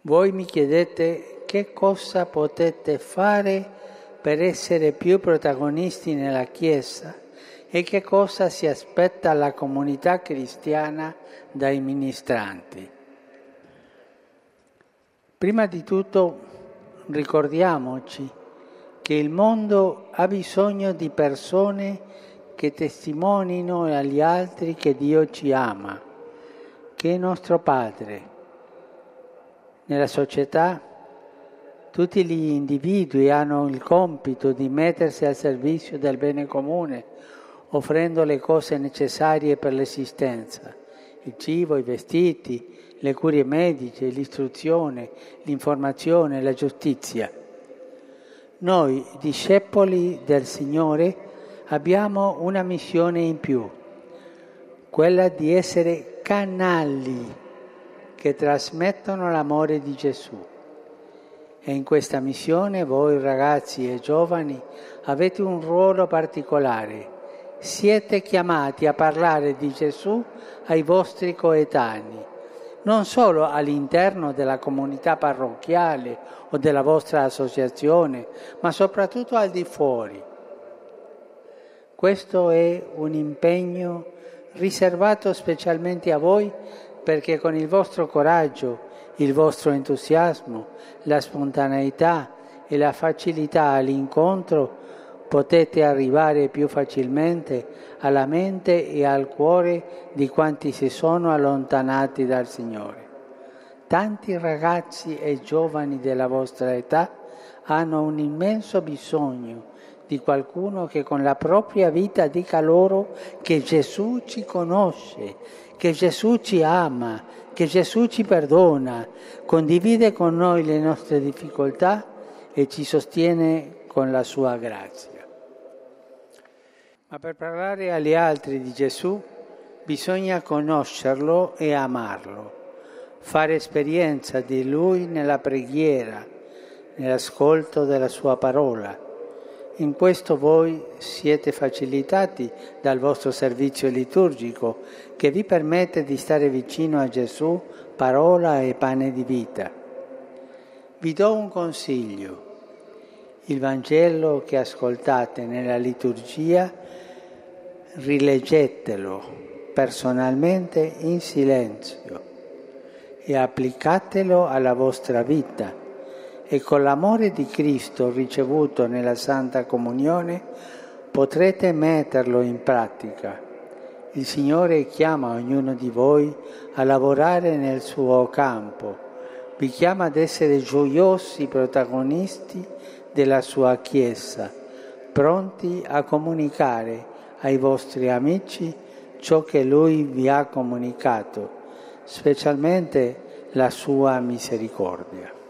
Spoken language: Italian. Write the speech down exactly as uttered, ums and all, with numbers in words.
Voi mi chiedete che cosa potete fare per essere più protagonisti nella Chiesa e che cosa si aspetta la comunità cristiana dai ministranti. Prima di tutto ricordiamoci che il mondo ha bisogno di persone che testimonino agli altri che Dio ci ama, che è nostro Padre. Nella società tutti gli individui hanno il compito di mettersi al servizio del bene comune, offrendo le cose necessarie per l'esistenza, il cibo, i vestiti, le cure mediche, l'istruzione, l'informazione, la giustizia. Noi, discepoli del Signore, abbiamo una missione in più, quella di essere canali che trasmettono l'amore di Gesù. E in questa missione voi ragazzi e giovani avete un ruolo particolare. Siete chiamati a parlare di Gesù ai vostri coetanei, non solo all'interno della comunità parrocchiale o della vostra associazione, ma soprattutto al di fuori. Questo è un impegno riservato specialmente a voi, perché con il vostro coraggio, il vostro entusiasmo, la spontaneità e la facilità all'incontro potete arrivare più facilmente alla mente e al cuore di quanti si sono allontanati dal Signore. Tanti ragazzi e giovani della vostra età hanno un immenso bisogno di qualcuno che con la propria vita dica loro che Gesù ci conosce, che Gesù ci ama, che Gesù ci perdona, condivide con noi le nostre difficoltà e ci sostiene con la sua grazia. Ma per parlare agli altri di Gesù bisogna conoscerlo e amarlo, fare esperienza di Lui nella preghiera, nell'ascolto della sua parola. In questo voi siete facilitati dal vostro servizio liturgico che vi permette di stare vicino a Gesù, parola e pane di vita. Vi do un consiglio. Il Vangelo che ascoltate nella liturgia, rileggetelo personalmente in silenzio e applicatelo alla vostra vita. E con l'amore di Cristo ricevuto nella Santa Comunione potrete metterlo in pratica. Il Signore chiama ognuno di voi a lavorare nel suo campo, vi chiama ad essere gioiosi protagonisti della sua Chiesa, pronti a comunicare ai vostri amici ciò che Lui vi ha comunicato, specialmente la sua misericordia.